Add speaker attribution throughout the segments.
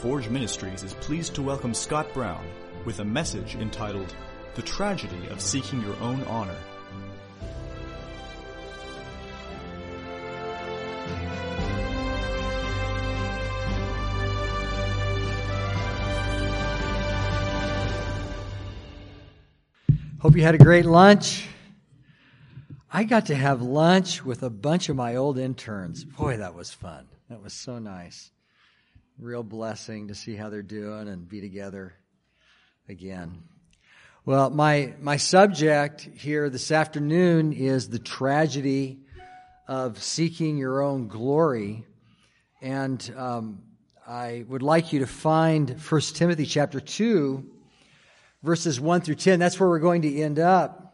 Speaker 1: Forge Ministries is pleased to welcome Scott Brown with a message entitled, The Tragedy of Seeking Your Own Honor.
Speaker 2: Hope you had a great lunch. I got to have lunch with a bunch of my old interns. Boy, that was fun. That was so nice. Real blessing to see how they're doing and be together again. Well, my subject here this afternoon is the tragedy of seeking your own glory. And I would like you to find 1 Timothy chapter 2, verses 1 through 10. That's where we're going to end up.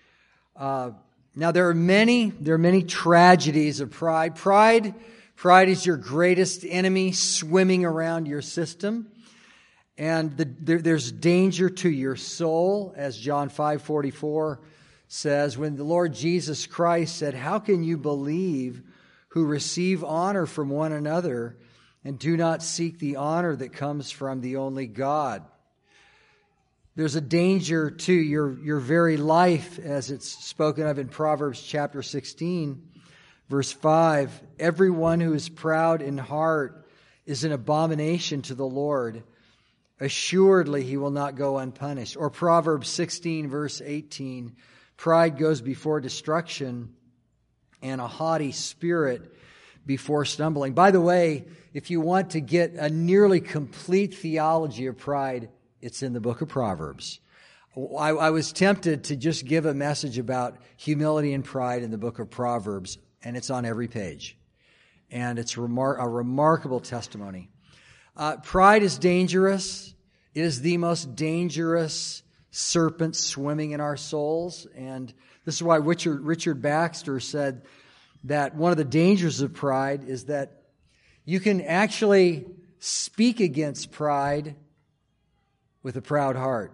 Speaker 2: Now, there are many tragedies of pride. Pride is your greatest enemy swimming around your system. And there's danger to your soul, as John 5:44 says, when the Lord Jesus Christ said, "How can you believe who receive honor from one another and do not seek the honor that comes from the only God?" There's a danger to your very life, as it's spoken of in Proverbs chapter 16, verse 5. Everyone who is proud in heart is an abomination to the Lord. Assuredly, he will not go unpunished. Or Proverbs 16, verse 18. Pride goes before destruction, and a haughty spirit before stumbling. By the way, if you want to get a nearly complete theology of pride, it's in the book of Proverbs. I was tempted to just give a message about humility and pride in the book of Proverbs, and it's on every page. And it's a remarkable testimony. Pride is dangerous. It is the most dangerous serpent swimming in our souls. And this is why Richard Baxter said that one of the dangers of pride is that you can actually speak against pride with a proud heart.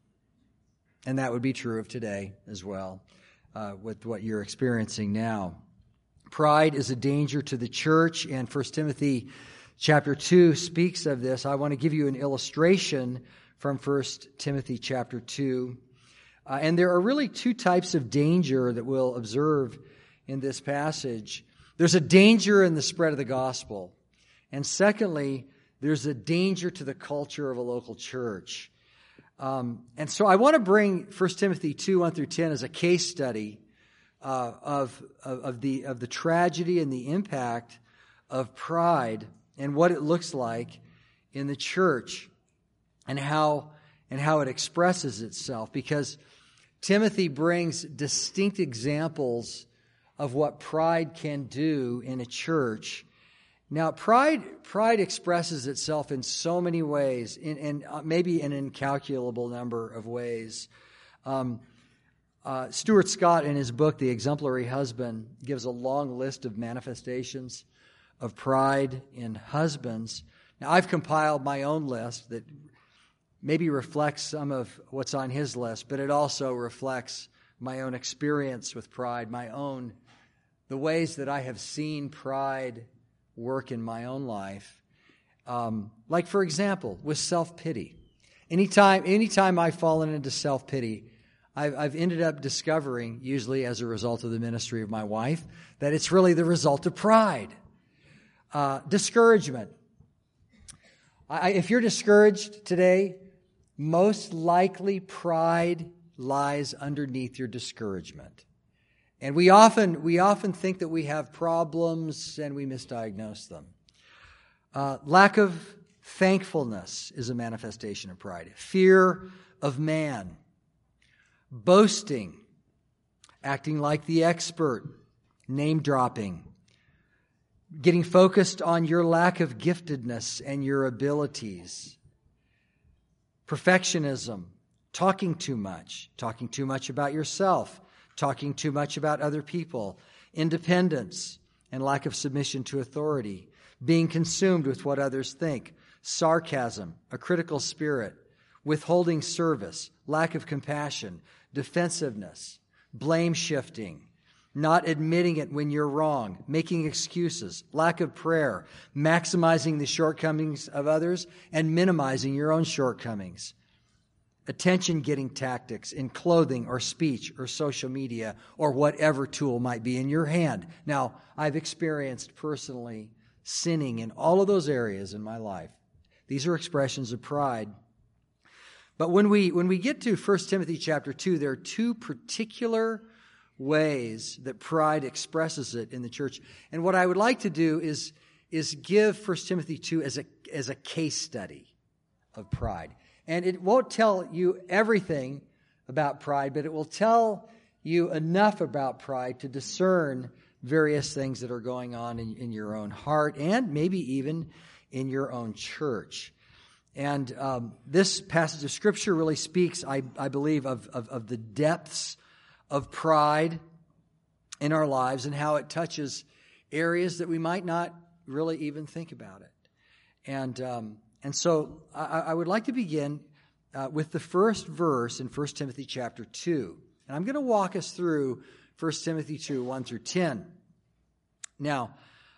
Speaker 2: And that would be true of today as well, with what you're experiencing now. Pride is a danger to the church, and 1 Timothy chapter 2 speaks of this. I want to give you an illustration from 1 Timothy chapter 2. And there are really two types of danger that we'll observe in this passage. There's a danger in the spread of the gospel. And secondly, there's a danger to the culture of a local church. And so I want to bring 1 Timothy 2, 1 through 10 as a case study of the tragedy and the impact of pride and what it looks like in the church and how it expresses itself. Because Timothy brings distinct examples of what pride can do in a church. Now, pride expresses itself in so many ways, in maybe an incalculable number of ways. Stuart Scott, in his book, The Exemplary Husband, gives a long list of manifestations of pride in husbands. Now, I've compiled my own list that maybe reflects some of what's on his list, but it also reflects my own experience with pride, the ways that I have seen pride work in my own life. Like, for example, with self-pity. Anytime I've fallen into self-pity, I've ended up discovering, usually as a result of the ministry of my wife, that it's really the result of pride. Discouragement. If you're discouraged today, most likely pride lies underneath your discouragement. And we often think that we have problems and we misdiagnose them. Lack of thankfulness is a manifestation of pride. Fear of man. Boasting. Acting like the expert. Name dropping. Getting focused on your lack of giftedness and your abilities. Perfectionism. Talking too much about yourself. Talking too much about other people, independence and lack of submission to authority, being consumed with what others think, sarcasm, a critical spirit, withholding service, lack of compassion, defensiveness, blame shifting, not admitting it when you're wrong, making excuses, lack of prayer, maximizing the shortcomings of others, and minimizing your own shortcomings. Attention-getting tactics in clothing or speech or social media or whatever tool might be in your hand. Now, I've experienced personally sinning in all of those areas in my life. These are expressions of pride. But when we get to 1 Timothy chapter 2, there are two particular ways that pride expresses it in the church. And what I would like to do is give 1 Timothy 2 as a case study of pride. And it won't tell you everything about pride, but it will tell you enough about pride to discern various things that are going on in your own heart and maybe even in your own church. And this passage of Scripture really speaks, I believe, of the depths of pride in our lives and how it touches areas that we might not really even think about it. And so I would like to begin with the first verse in 1 Timothy chapter 2. And I'm going to walk us through 1 Timothy 2, 1 through 10. Now,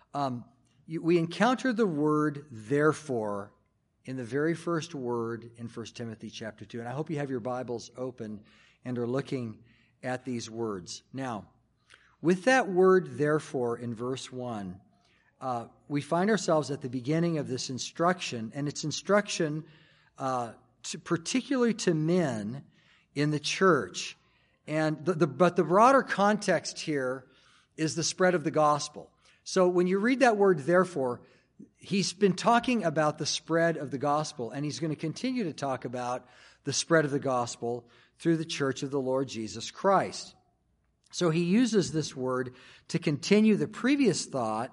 Speaker 2: we encounter the word therefore in the very first word in 1 Timothy chapter 2. And I hope you have your Bibles open and are looking at these words. Now, with that word therefore in verse 1, we find ourselves at the beginning of this instruction, and it's instruction particularly to men in the church. And but the broader context here is the spread of the gospel. So when you read that word therefore, he's been talking about the spread of the gospel, and he's going to continue to talk about the spread of the gospel through the church of the Lord Jesus Christ. So he uses this word to continue the previous thought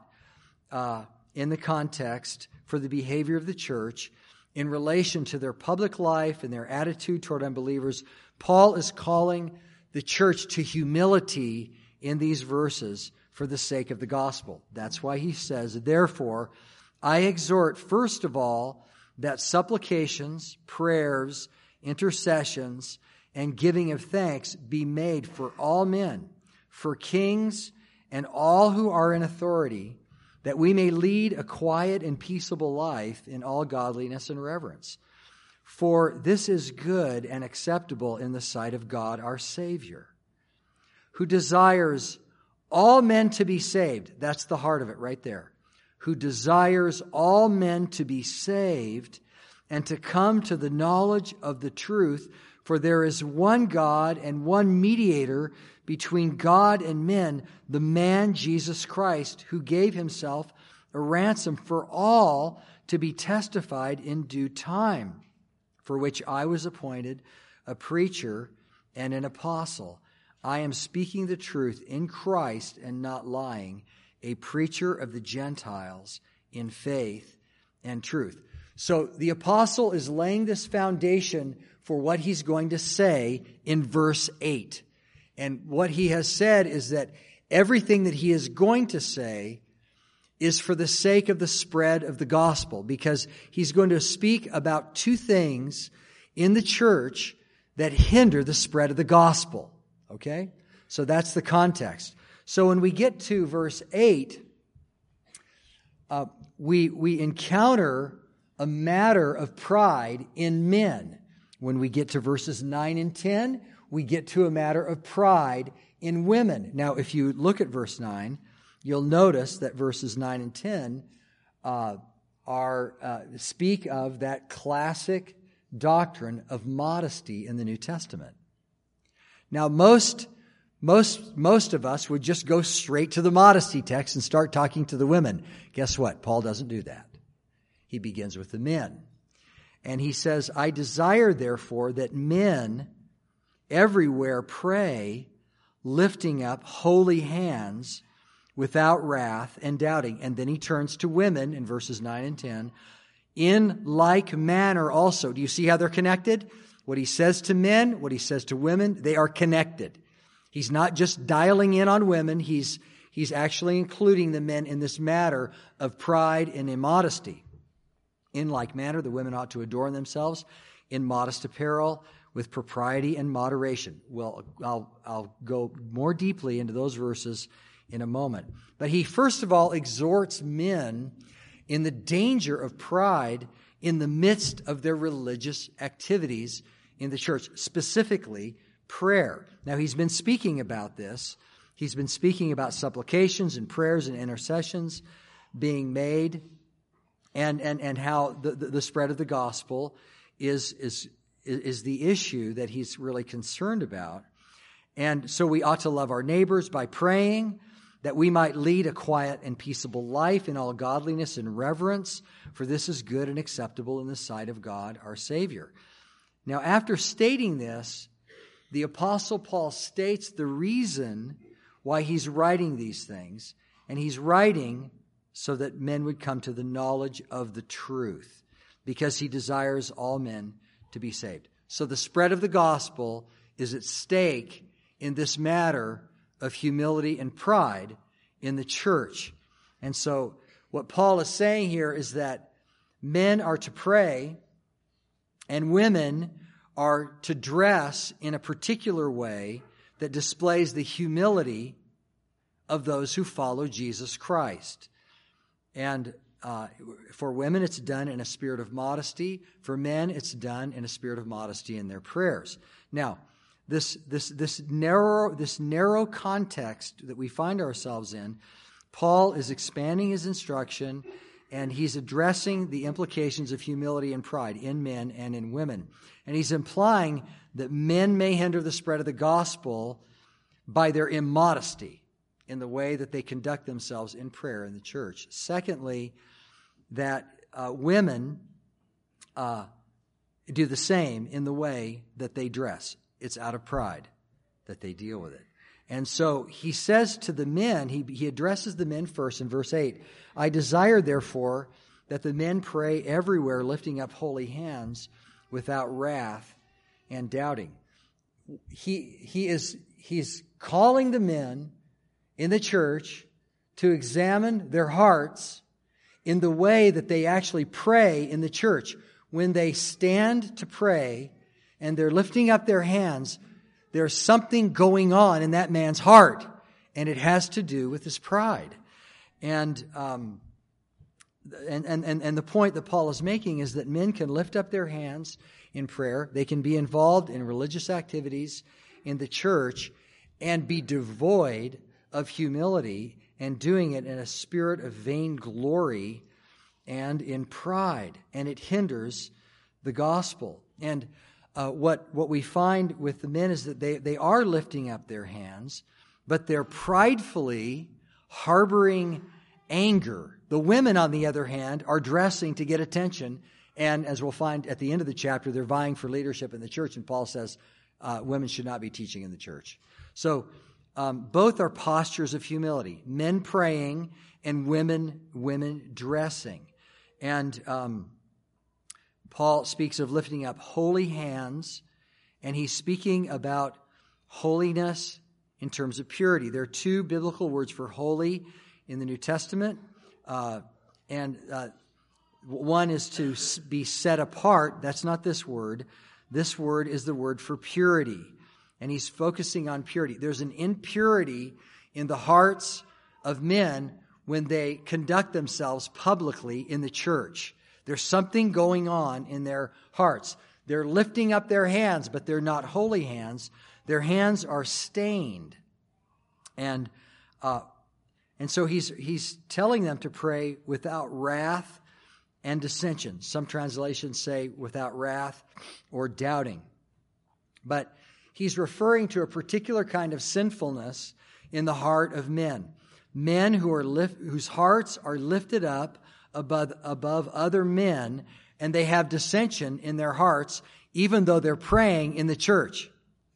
Speaker 2: in the context for the behavior of the church in relation to their public life and their attitude toward unbelievers. Paul is calling the church to humility in these verses for the sake of the gospel. That's why he says, therefore, I exhort, first of all, that supplications, prayers, intercessions, and giving of thanks be made for all men, for kings and all who are in authority, that we may lead a quiet and peaceable life in all godliness and reverence. For this is good and acceptable in the sight of God our Savior, who desires all men to be saved. That's the heart of it right there. Who desires all men to be saved and to come to the knowledge of the truth. For there is one God and one mediator between God and men, the man Jesus Christ, who gave himself a ransom for all to be testified in due time, for which I was appointed a preacher and an apostle. I am speaking the truth in Christ and not lying, a preacher of the Gentiles in faith and truth. So the apostle is laying this foundation for what he's going to say in verse 8. And what he has said is that everything that he is going to say is for the sake of the spread of the gospel, because he's going to speak about two things in the church that hinder the spread of the gospel. Okay? So that's the context. So when we get to verse 8, we encounter a matter of pride in men. When we get to verses 9 and 10, we get to a matter of pride in women. Now, if you look at verse 9, you'll notice that verses 9 and 10 speak of that classic doctrine of modesty in the New Testament. Now, most of us would just go straight to the modesty text and start talking to the women. Guess what? Paul doesn't do that. He begins with the men. And he says, I desire, therefore, that men everywhere pray, lifting up holy hands without wrath and doubting. And then he turns to women in verses 9 and 10. In like manner also. Do you see how they're connected? What he says to men, what he says to women, they are connected. He's not just dialing in on women. He's actually including the men in this matter of pride and immodesty. In like manner, the women ought to adorn themselves in modest apparel, with propriety and moderation. Well, I'll go more deeply into those verses in a moment. But he first of all exhorts men in the danger of pride in the midst of their religious activities in the church, specifically prayer. Now, he's been speaking about this. He's been speaking about supplications and prayers and intercessions being made, and how the spread of the gospel is the issue that he's really concerned about. And so we ought to love our neighbors by praying that we might lead a quiet and peaceable life in all godliness and reverence, for this is good and acceptable in the sight of God our Savior. Now, after stating this, the Apostle Paul states the reason why he's writing these things, and he's writing so that men would come to the knowledge of the truth, because he desires all men to be saved. So the spread of the gospel is at stake in this matter of humility and pride in the church. And so what Paul is saying here is that men are to pray and women are to dress in a particular way that displays the humility of those who follow Jesus Christ. And for women, it's done in a spirit of modesty. For men, it's done in a spirit of modesty in their prayers. Now, this narrow context that we find ourselves in, Paul is expanding his instruction, and he's addressing the implications of humility and pride in men and in women. And he's implying that men may hinder the spread of the gospel by their immodesty in the way that they conduct themselves in prayer in the church. Secondly, that women do the same in the way that they dress. It's out of pride that they deal with it. And so he says to the men, he addresses the men first in verse 8, I desire, therefore, that the men pray everywhere, lifting up holy hands without wrath and doubting. He's calling the men in the church to examine their hearts in the way that they actually pray in the church. When they stand to pray and they're lifting up their hands, there's something going on in that man's heart, and it has to do with his pride. And the point that Paul is making is that men can lift up their hands in prayer. They can be involved in religious activities in the church and be devoid of humility and doing it in a spirit of vainglory and in pride. And it hinders the gospel. And what we find with the men is that they are lifting up their hands, but they're pridefully harboring anger. The women, on the other hand, are dressing to get attention. And as we'll find at the end of the chapter, they're vying for leadership in the church. And Paul says women should not be teaching in the church. So both are postures of humility. Men praying and women dressing. And Paul speaks of lifting up holy hands, and he's speaking about holiness in terms of purity. There are two biblical words for holy in the New Testament, and one is to be set apart. That's not this word. This word is the word for purity, and he's focusing on purity. There's an impurity in the hearts of men when they conduct themselves publicly in the church. There's something going on in their hearts. They're lifting up their hands, but they're not holy hands. Their hands are stained. And so he's telling them to pray without wrath and dissension. Some translations say without wrath or doubting. But he's referring to a particular kind of sinfulness in the heart of men. Men whose hearts are lifted up above other men, and they have dissension in their hearts, even though they're praying in the church.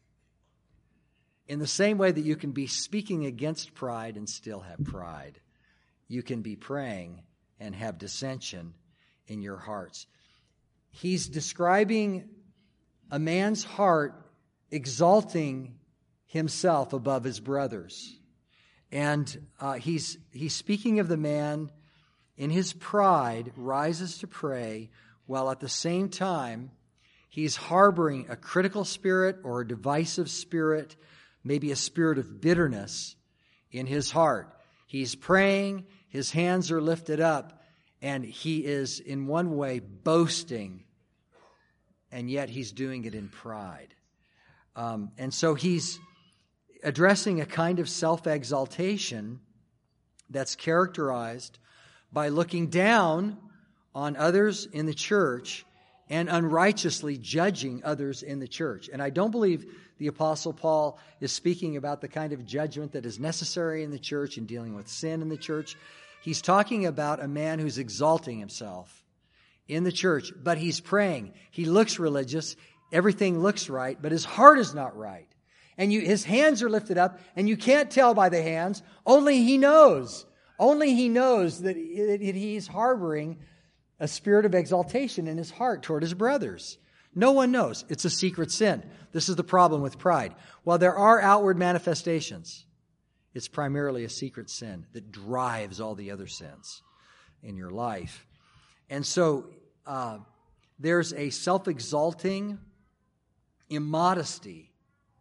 Speaker 2: In the same way that you can be speaking against pride and still have pride, you can be praying and have dissension in your hearts. He's describing a man's heart exalting himself above his brothers. And he's speaking of the man in his pride rises to pray, while at the same time he's harboring a critical spirit or a divisive spirit, maybe a spirit of bitterness in his heart. He's praying, his hands are lifted up, and he is in one way boasting, and yet he's doing it in pride. And so he's addressing a kind of self-exaltation that's characterized by looking down on others in the church and unrighteously judging others in the church. And I don't believe the Apostle Paul is speaking about the kind of judgment that is necessary in the church and dealing with sin in the church. He's talking about a man who's exalting himself in the church, but he's praying. He looks religious. Everything looks right, but his heart is not right. And his hands are lifted up, and you can't tell by the hands. Only he knows. Only he knows that he's harboring a spirit of exaltation in his heart toward his brothers. No one knows. It's a secret sin. This is the problem with pride. While there are outward manifestations, it's primarily a secret sin that drives all the other sins in your life. And so there's a self-exalting immodesty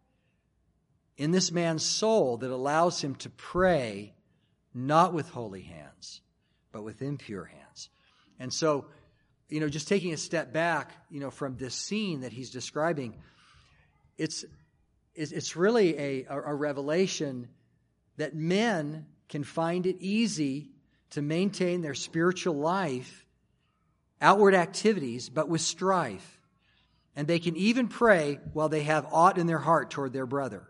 Speaker 2: in this man's soul that allows him to pray not with holy hands, but with impure hands. And so, just taking a step back, from this scene that he's describing, it's really a revelation that men can find it easy to maintain their spiritual life, outward activities, but with strife. And they can even pray while they have aught in their heart toward their brother.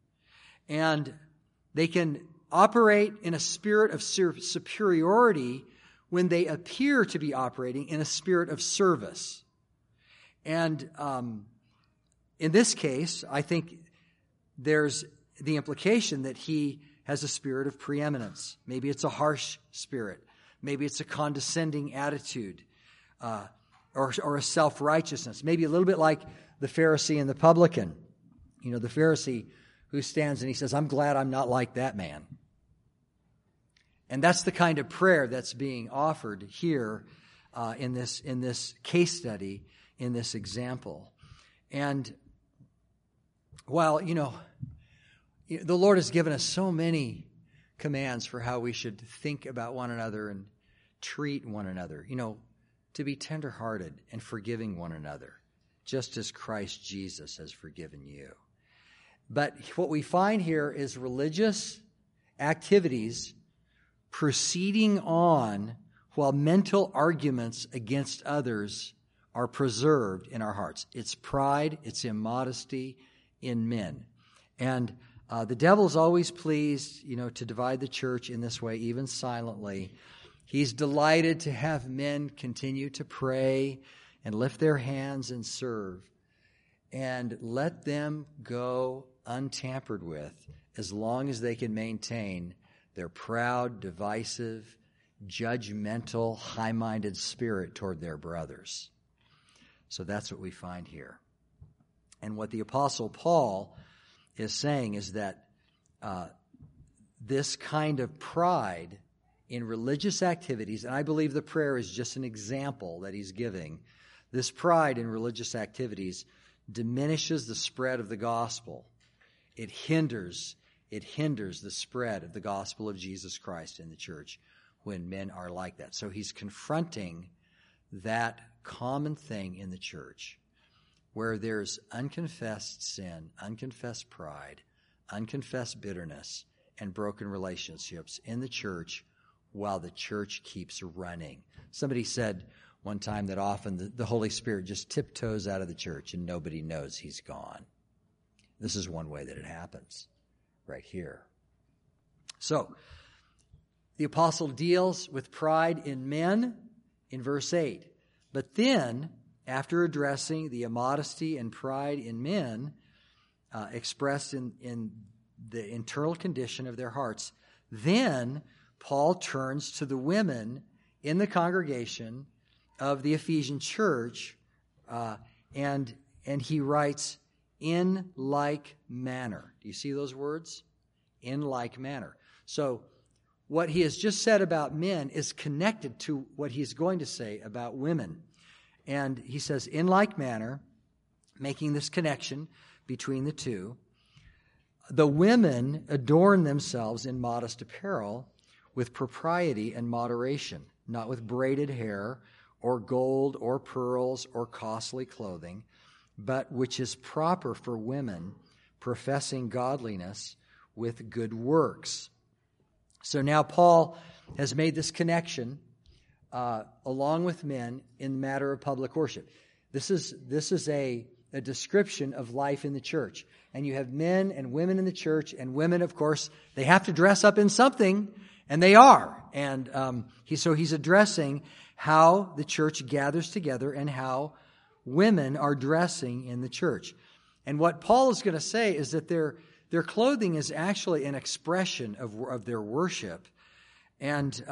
Speaker 2: And they can operate in a spirit of superiority when they appear to be operating in a spirit of service. And in this case, I think there's the implication that he has a spirit of preeminence. Maybe it's a harsh spirit. Maybe it's a condescending attitude or a self-righteousness. Maybe a little bit like the Pharisee and the publican. The Pharisee who stands and he says, "I'm glad I'm not like that man." And that's the kind of prayer that's being offered here in this case study, in this example. And while, the Lord has given us so many commands for how we should think about one another and treat one another, to be tenderhearted and forgiving one another, just as Christ Jesus has forgiven you. But what we find here is religious activities proceeding on while mental arguments against others are preserved in our hearts. It's pride, it's immodesty in men. And the devil's always pleased, to divide the church in this way, even silently. He's delighted to have men continue to pray and lift their hands and serve. And let them go untampered with as long as they can maintain their proud, divisive, judgmental, high-minded spirit toward their brothers. So that's what we find here. And what the Apostle Paul is saying is that this kind of pride in religious activities, and I believe the prayer is just an example that he's giving, this pride in religious activities diminishes the spread of the gospel. It hinders the spread of the gospel of Jesus Christ in the church when men are like that. So he's confronting that common thing in the church where there's unconfessed sin, unconfessed pride, unconfessed bitterness, and broken relationships in the church while the church keeps running. Somebody said one time that often the Holy Spirit just tiptoes out of the church and nobody knows he's gone. This is one way that it happens right here. So, the apostle deals with pride in men in verse 8. But then, after addressing the immodesty and pride in men expressed in the internal condition of their hearts, then Paul turns to the women in the congregation of the Ephesian church, and he writes, "in like manner." Do you see those words? In like manner. So what he has just said about men is connected to what he's going to say about women. And he says, in like manner, making this connection between the two. The women adorn themselves in modest apparel with propriety and moderation, not with braided hair or gold or pearls or costly clothing, but which is proper for women professing godliness with good works. So now Paul has made this connection along with men in the matter of public worship. This is a description of life in the church. And you have men and women in the church, and women, of course, they have to dress up in something, and they are. And he's addressing how the church gathers together and how women are dressing in the church. And what Paul is going to say is that their clothing is actually an expression of their worship. And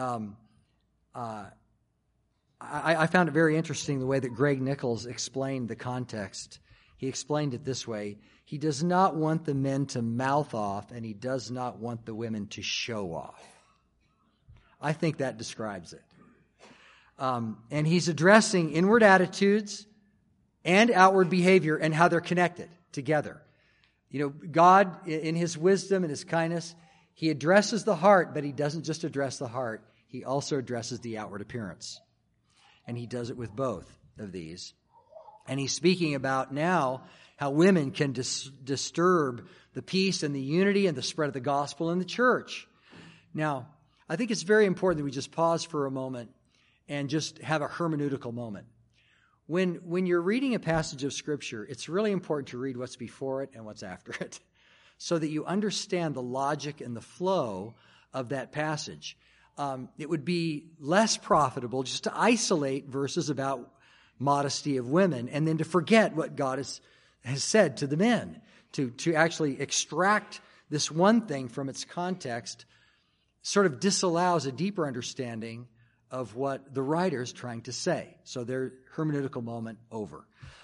Speaker 2: I found it very interesting the way that Greg Nichols explained the context. He explained it this way: he does not want the men to mouth off, and he does not want the women to show off. I think that describes it. And he's addressing inward attitudes and outward behavior and how they're connected together. You know, God, in His wisdom and His kindness, He addresses the heart, but He doesn't just address the heart. He also addresses the outward appearance. And He does it with both of these. And He's speaking about now how women can disturb the peace and the unity and the spread of the gospel in the church. Now, I think it's very important that we just pause for a moment and just have a hermeneutical moment. When you're reading a passage of Scripture, it's really important to read what's before it and what's after it, so that you understand the logic and the flow of that passage. It would be less profitable just to isolate verses about modesty of women and then to forget what God has said to the men. To actually extract this one thing from its context sort of disallows a deeper understanding of what the writer is trying to say. So their hermeneutical moment over.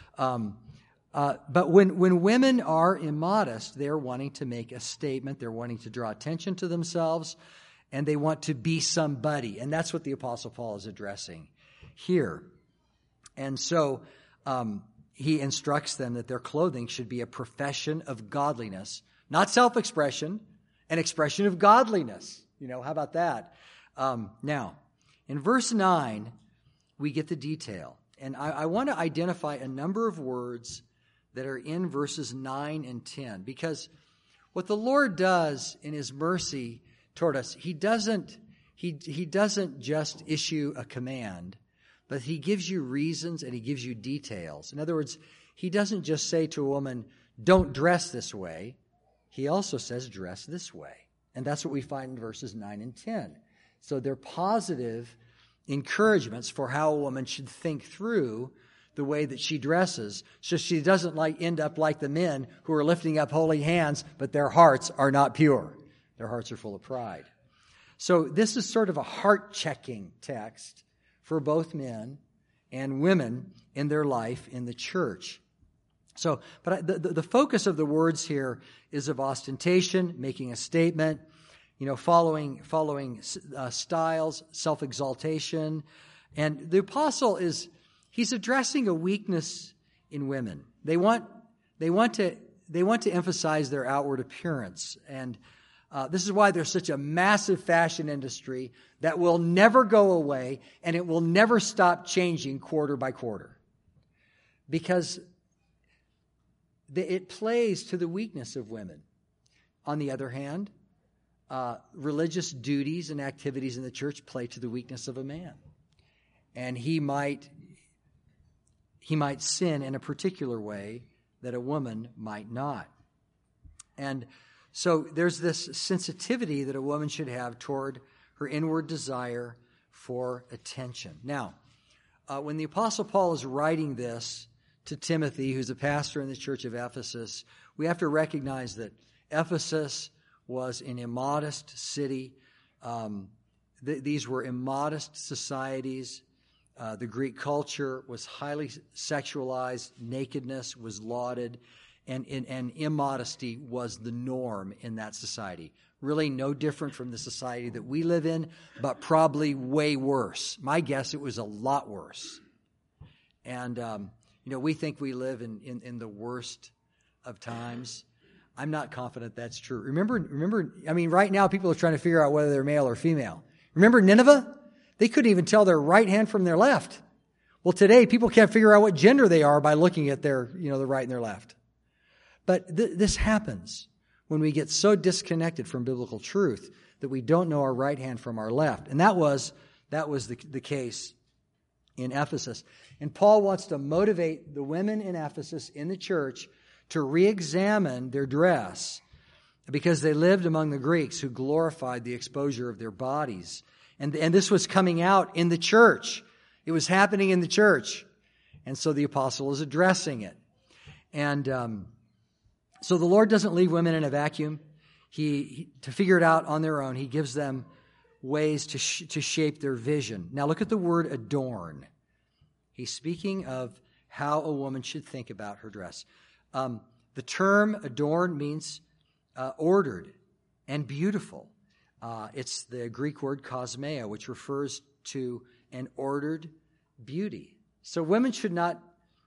Speaker 2: But when women are immodest, they're wanting to make a statement. They're wanting to draw attention to themselves, and they want to be somebody. And that's what the Apostle Paul is addressing here. And so he instructs them that their clothing should be a profession of godliness, not self-expression, an expression of godliness. You know, how about that? Now, in verse 9, we get the detail. And I want to identify a number of words that are in verses 9 and 10. Because what the Lord does in His mercy toward us, He doesn't just issue a command, but He gives you reasons and He gives you details. In other words, He doesn't just say to a woman, don't dress this way. He also says, dress this way. And that's what we find in verses 9 and 10. So they're positive encouragements for how a woman should think through the way that she dresses, so she doesn't end up like the men who are lifting up holy hands, but their hearts are not pure. Their hearts are full of pride. So this is sort of a heart-checking text for both men and women in their life in the church. So, but the focus of the words here is of ostentation, making a statement, following styles, self-exaltation. And the apostle he's addressing a weakness in women. They want to emphasize their outward appearance. And this is why there's such a massive fashion industry that will never go away, and it will never stop changing quarter by quarter. Because it plays to the weakness of women. On the other hand, religious duties and activities in the church play to the weakness of a man. And he might sin in a particular way that a woman might not. And so there's this sensitivity that a woman should have toward her inward desire for attention. Now, when the Apostle Paul is writing this to Timothy, who's a pastor in the church of Ephesus, we have to recognize that Ephesus was an immodest city. These were immodest societies. The Greek culture was highly sexualized. Nakedness was lauded. And immodesty was the norm in that society. Really no different from the society that we live in, but probably way worse. My guess, it was a lot worse. And, We think we live in the worst of times. I'm not confident that's true. Remember, right now people are trying to figure out whether they're male or female. Remember Nineveh? They couldn't even tell their right hand from their left. Well, today people can't figure out what gender they are by looking at their, the right and their left. But this happens when we get so disconnected from biblical truth that we don't know our right hand from our left. And that was the case in Ephesus. And Paul wants to motivate the women in Ephesus, in the church, to re-examine their dress because they lived among the Greeks who glorified the exposure of their bodies. And this was coming out in the church. It was happening in the church. And so the apostle is addressing it. And so the Lord doesn't leave women in a vacuum. He to figure it out on their own, He gives them ways to shape their vision. Now look at the word adorn. He's speaking of how a woman should think about her dress. The term adorn means ordered and beautiful. It's the Greek word kosmeo, which refers to an ordered beauty. So women should not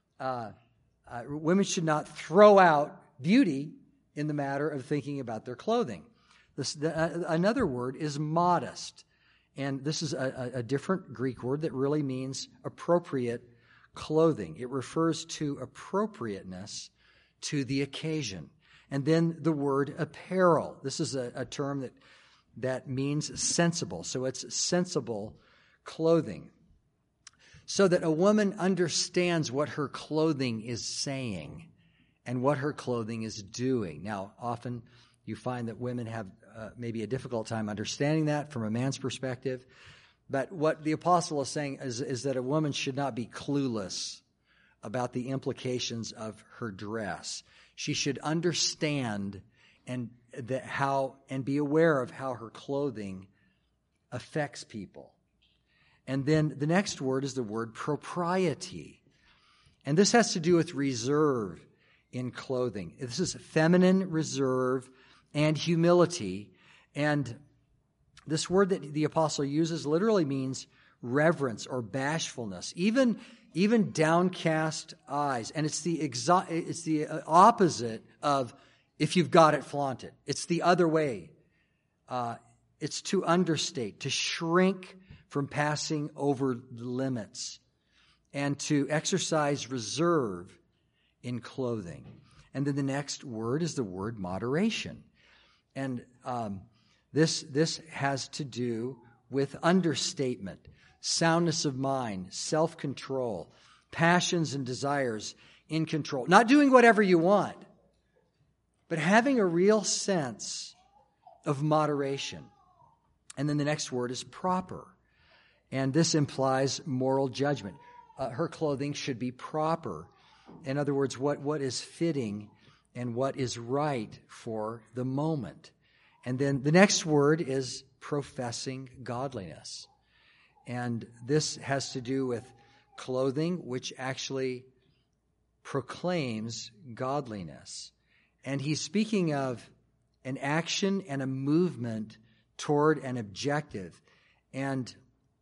Speaker 2: throw out beauty in the matter of thinking about their clothing. Another word is modest. And this is a different Greek word that really means appropriate clothing. It refers to appropriateness to the occasion. And then the word apparel. This is a term that means sensible. So it's sensible clothing. So that a woman understands what her clothing is saying and what her clothing is doing. Now, often you find that women have maybe a difficult time understanding that from a man's perspective. But what the apostle is saying is that a woman should not be clueless about the implications of her dress. She should understand and be aware of how her clothing affects people. And then the next word is the word propriety. And this has to do with reserve in clothing. This is feminine reserve and humility. And this word that the apostle uses literally means reverence or bashfulness, even downcast eyes. And it's the opposite of if you've got it, flaunt it. It's the other way. It's to understate, to shrink from passing over the limits, and to exercise reserve in clothing. And then the next word is the word moderation. And this has to do with understatement, soundness of mind, self-control, passions and desires in control. Not doing whatever you want, but having a real sense of moderation. And then the next word is proper. And this implies moral judgment. Her clothing should be proper. In other words, what is fitting and what is right for the moment. And then the next word is professing godliness. And this has to do with clothing which actually proclaims godliness. And he's speaking of an action and a movement toward an objective. And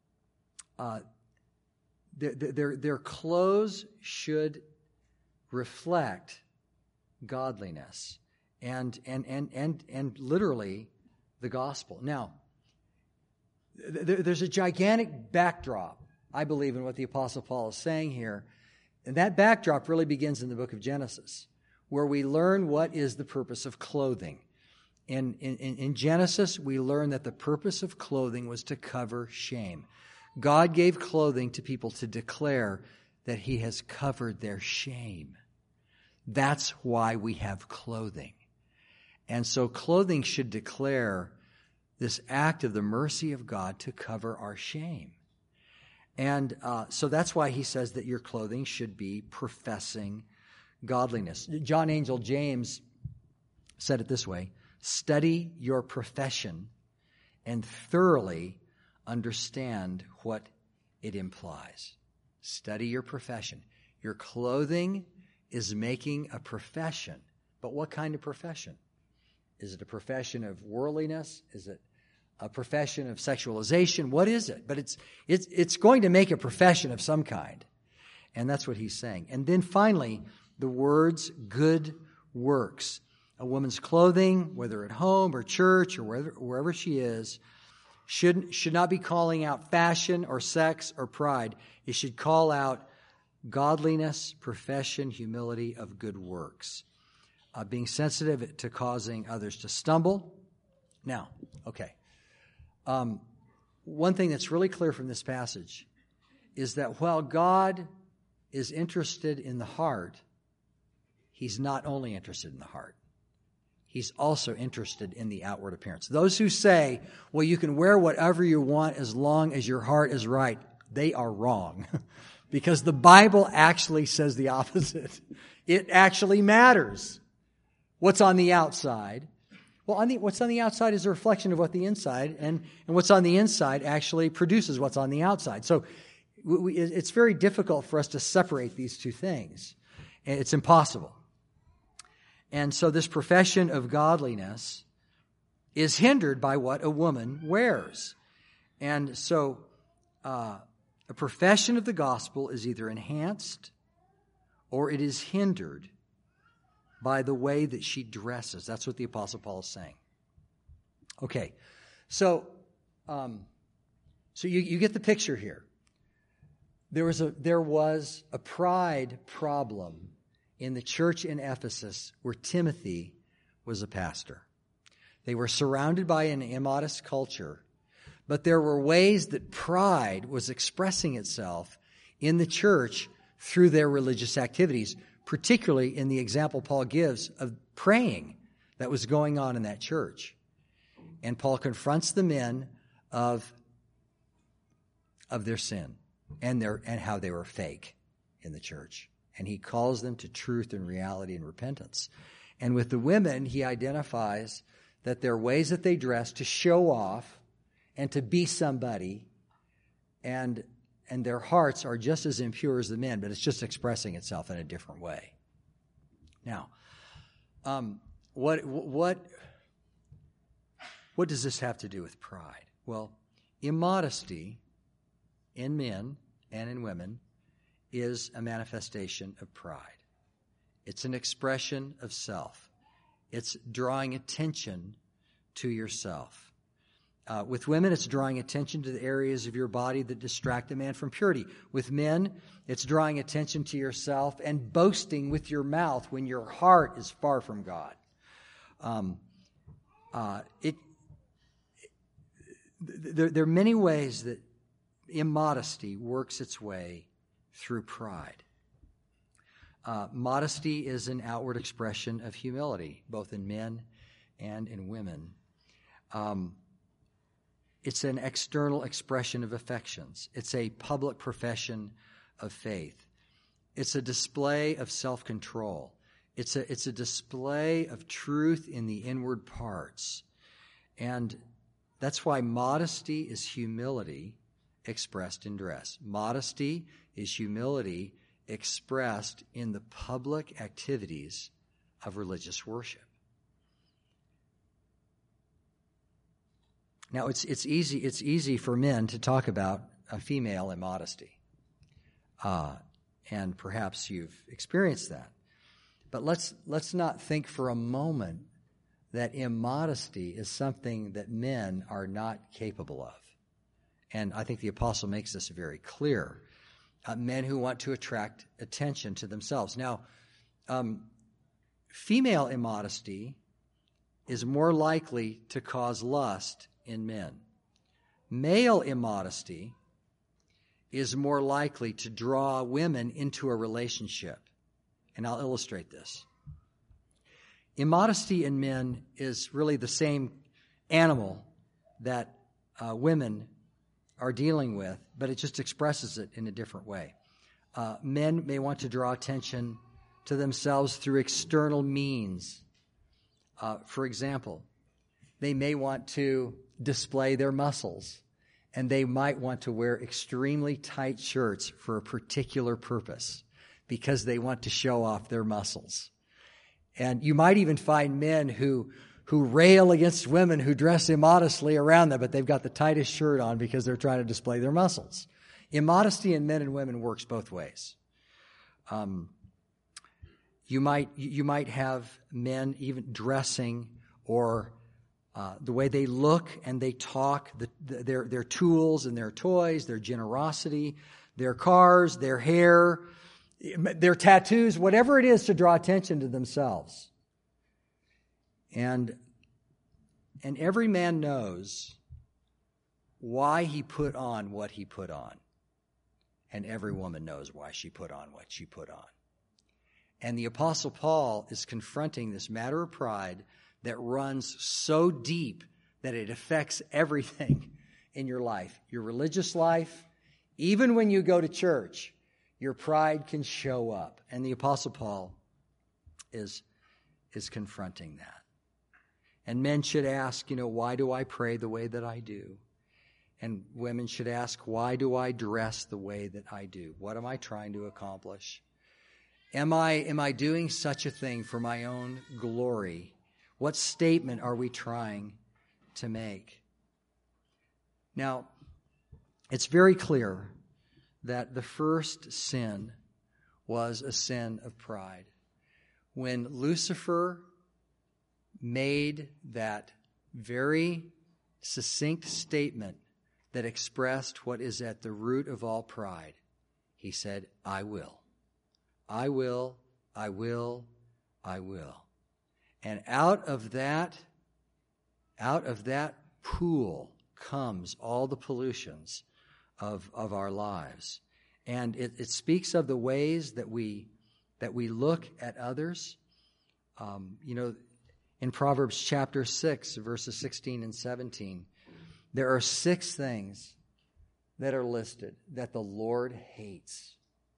Speaker 2: their clothes should reflect godliness and literally the gospel. Now, there's a gigantic backdrop, I believe, in what the Apostle Paul is saying here. And that backdrop really begins in the book of Genesis, where we learn what is the purpose of clothing. In Genesis, we learn that the purpose of clothing was to cover shame. God gave clothing to people to declare that He has covered their shame. That's why we have clothing. And so clothing should declare this act of the mercy of God to cover our shame. And so that's why he says that your clothing should be professing godliness. John Angel James said it this way: study your profession and thoroughly understand what it implies. Study your profession. Your clothing is making a profession. But what kind of profession? Is it a profession of worldliness? Is it a profession of sexualization? What is it? But it's going to make a profession of some kind. And that's what he's saying. And then finally, the words good works. A woman's clothing, whether at home or church or wherever she is, should not be calling out fashion or sex or pride. It should call out godliness, profession, humility of good works. Being sensitive to causing others to stumble. Now, okay. One thing that's really clear from this passage is that while God is interested in the heart, He's not only interested in the heart. He's also interested in the outward appearance. Those who say, well, you can wear whatever you want as long as your heart is right, they are wrong. Because the Bible actually says the opposite. It actually matters what's on the outside. Well, what's on the outside is a reflection of what the inside, and what's on the inside actually produces what's on the outside. So it's very difficult for us to separate these two things. It's impossible. And so this profession of godliness is hindered by what a woman wears. And so a profession of the gospel is either enhanced or it is hindered by the way that she dresses. That's what the Apostle Paul is saying. Okay, so you get the picture here. There was a pride problem in the church in Ephesus where Timothy was a pastor. They were surrounded by an immodest culture, but there were ways that pride was expressing itself in the church through their religious activities, particularly in the example Paul gives of praying that was going on in that church. And Paul confronts the men of their sin and how they were fake in the church. And he calls them to truth and reality and repentance. And with the women, he identifies that there are ways that they dress to show off and to be somebody, and their hearts are just as impure as the men, but it's just expressing itself in a different way. Now, what does this have to do with pride? Well, immodesty in men and in women is a manifestation of pride. It's an expression of self. It's drawing attention to yourself. With women, it's drawing attention to the areas of your body that distract a man from purity. With men, it's drawing attention to yourself and boasting with your mouth when your heart is far from God. There are many ways that immodesty works its way through pride. Modesty is an outward expression of humility, both in men and in women. It's an external expression of affections. It's a public profession of faith. It's a display of self-control. It's a display of truth in the inward parts. And that's why modesty is humility expressed in dress. Modesty is humility expressed in the public activities of religious worship. Now, it's easy for men to talk about a female immodesty, and perhaps you've experienced that. But let's not think for a moment that immodesty is something that men are not capable of. And I think the apostle makes this very clear. Men who want to attract attention to themselves. Now, female immodesty is more likely to cause lust in men. Male immodesty is more likely to draw women into a relationship. And I'll illustrate this. Immodesty in men is really the same animal that women are dealing with, but it just expresses it in a different way. Men may want to draw attention to themselves through external means. For example, they may want to display their muscles, and they might want to wear extremely tight shirts for a particular purpose because they want to show off their muscles. And you might even find men who rail against women who dress immodestly around them, but they've got the tightest shirt on because they're trying to display their muscles. Immodesty in men and women works both ways. You might have men even dressing or the way they look and they talk, their tools and their toys, their generosity, their cars, their hair, their tattoos, whatever it is to draw attention to themselves. And every man knows why he put on what he put on. And every woman knows why she put on what she put on. And the Apostle Paul is confronting this matter of pride that runs so deep that it affects everything in your life. Your religious life, even when you go to church, your pride can show up. And the Apostle Paul is confronting that. And men should ask, why do I pray the way that I do? And women should ask, why do I dress the way that I do? What am I trying to accomplish? Am I doing such a thing for my own glory? What statement are we trying to make? Now, it's very clear that the first sin was a sin of pride. When Lucifer made that very succinct statement that expressed what is at the root of all pride, he said, I will. I will, I will, I will. And out of that pool comes all the pollutions of our lives. And it speaks of the ways that we look at others. In Proverbs chapter 6, verses 16 and 17, there are 6 things that are listed that the Lord hates.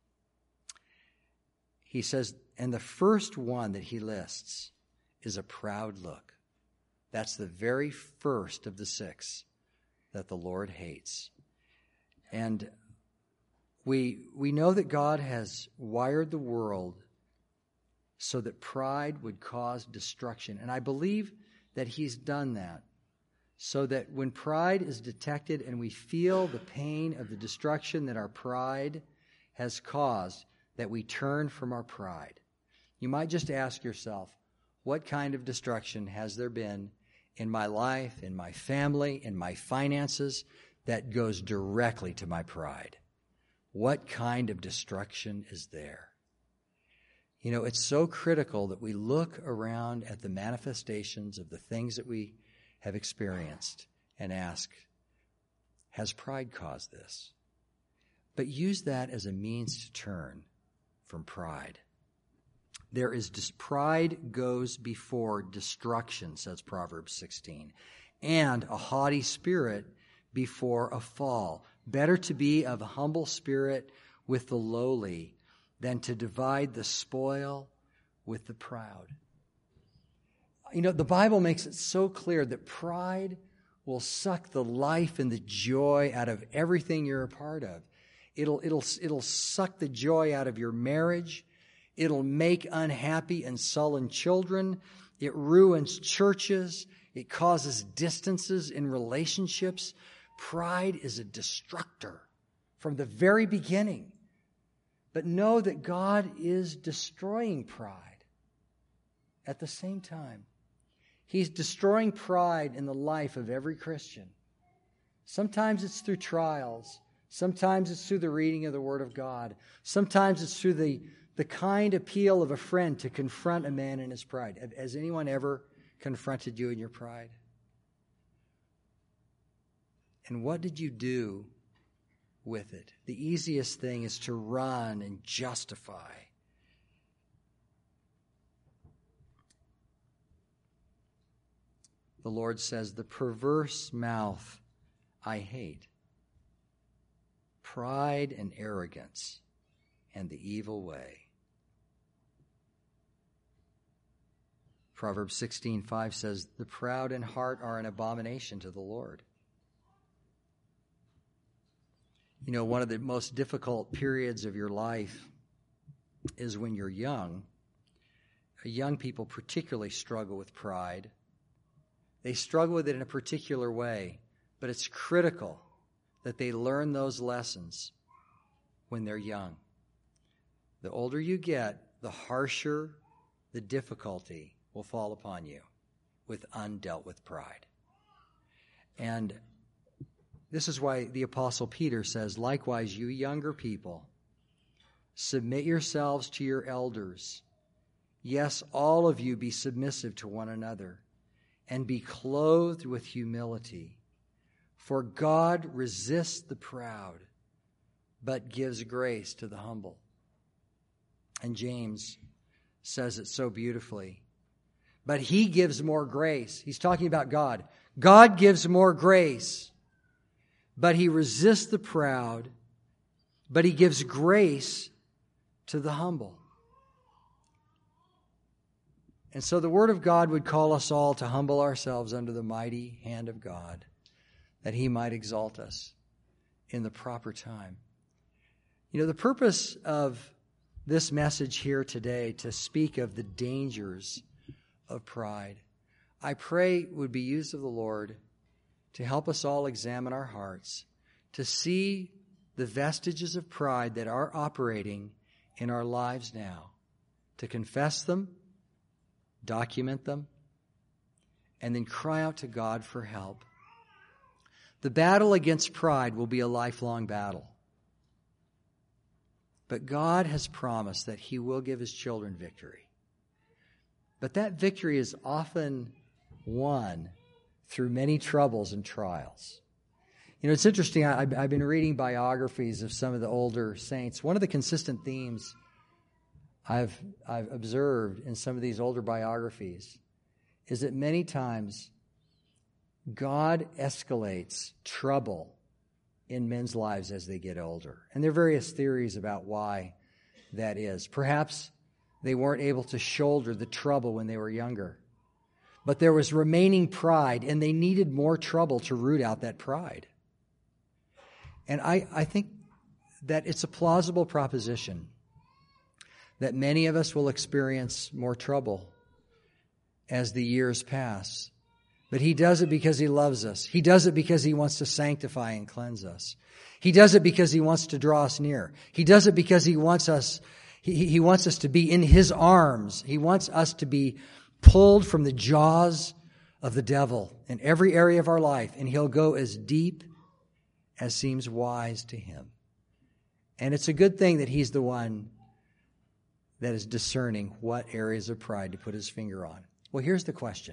Speaker 2: He says, and the first one that he lists is a proud look. That's the very first of the 6 that the Lord hates. And we know that God has wired the world so that pride would cause destruction. And I believe that he's done that so that when pride is detected and we feel the pain of the destruction that our pride has caused, that we turn from our pride. You might just ask yourself, what kind of destruction has there been in my life, in my family, in my finances that goes directly to my pride? What kind of destruction is there? It's so critical that we look around at the manifestations of the things that we have experienced and ask, has pride caused this? But use that as a means to turn from pride. Pride goes before destruction, says Proverbs 16, and a haughty spirit before a fall. Better to be of a humble spirit with the lowly than to divide the spoil with the proud. The Bible makes it so clear that pride will suck the life and the joy out of everything you're a part of. It'll suck the joy out of your marriage. It'll make unhappy and sullen children. It ruins churches. It causes distances in relationships. Pride is a destructor from the very beginning. But know that God is destroying pride at the same time. He's destroying pride in the life of every Christian. Sometimes it's through trials. Sometimes it's through the reading of the Word of God. Sometimes it's through the kind appeal of a friend to confront a man in his pride. Has anyone ever confronted you in your pride? And what did you do with it? The easiest thing is to run and justify. The Lord says, the perverse mouth I hate, pride and arrogance, and the evil way. Proverbs 16:5 says, the proud in heart are an abomination to the Lord. One of the most difficult periods of your life is when you're young. Young people particularly struggle with pride. They struggle with it in a particular way, but it's critical that they learn those lessons when they're young. The older you get, the harsher the difficulty will fall upon you with undealt with pride. And this is why the Apostle Peter says, likewise, you younger people, submit yourselves to your elders. Yes, all of you be submissive to one another, and be clothed with humility. For God resists the proud, but gives grace to the humble. And James says it so beautifully. But he gives more grace. He's talking about God. God gives more grace, but he resists the proud, but he gives grace to the humble. And so the Word of God would call us all to humble ourselves under the mighty hand of God, that he might exalt us in the proper time. You know, the purpose of this message here today to speak of the dangers of pride, I pray would be used of the Lord to help us all examine our hearts, to see the vestiges of pride that are operating in our lives now, to confess them, document them, and then cry out to God for help. The battle against pride will be a lifelong battle. But God has promised that he will give his children victory. But that victory is often won through many troubles and trials. You know, it's interesting. I've been reading biographies of some of the older saints. One of the consistent themes I've observed in some of these older biographies is that many times God escalates trouble in men's lives as they get older. And there are various theories about why that is. Perhaps they weren't able to shoulder the trouble when they were younger. But there was remaining pride, and they needed more trouble to root out that pride. And I think that it's a plausible proposition that many of us will experience more trouble as the years pass. But he does it because he loves us. He does it because he wants to sanctify and cleanse us. He does it because he wants to draw us near. He does it because he wants us, he wants us to be in his arms. He wants us to be pulled from the jaws of the devil in every area of our life, and he'll go as deep as seems wise to him. And it's a good thing that he's the one that is discerning what areas of pride to put his finger on. Well, here's the question.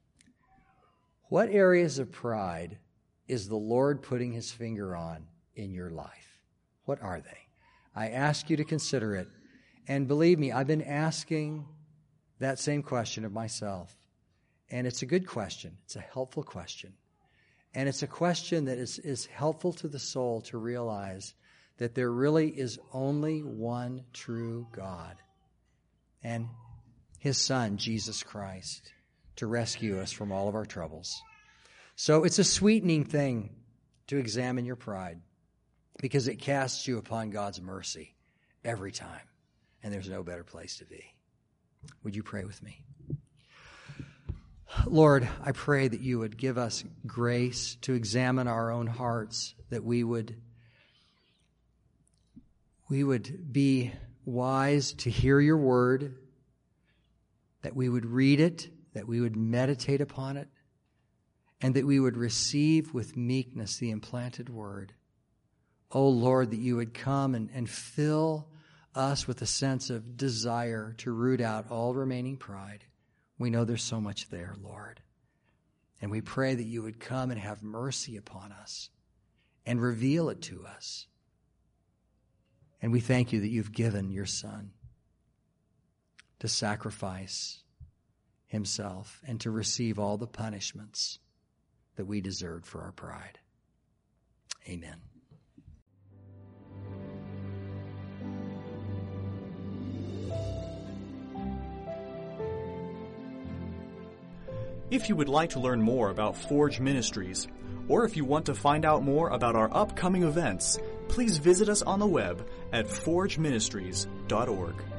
Speaker 2: What areas of pride is the Lord putting his finger on in your life? What are they? I ask you to consider it. And believe me, I've been asking that same question of myself. And it's a good question. It's a helpful question. And it's a question that is helpful to the soul to realize that there really is only one true God and his Son, Jesus Christ, to rescue us from all of our troubles. So it's a sweetening thing to examine your pride because it casts you upon God's mercy every time. And there's no better place to be. Would you pray with me? Lord, I pray that you would give us grace to examine our own hearts, that we would be wise to hear your word, that we would read it, that we would meditate upon it, and that we would receive with meekness the implanted word. Oh Lord, that you would come and fill us with a sense of desire to root out all remaining pride. We know there's so much there, Lord. And we pray that you would come and have mercy upon us and reveal it to us. And we thank you that you've given your Son to sacrifice himself and to receive all the punishments that we deserved for our pride. Amen.
Speaker 1: If you would like to learn more about Forge Ministries, or if you want to find out more about our upcoming events, please visit us on the web at forgeministries.org.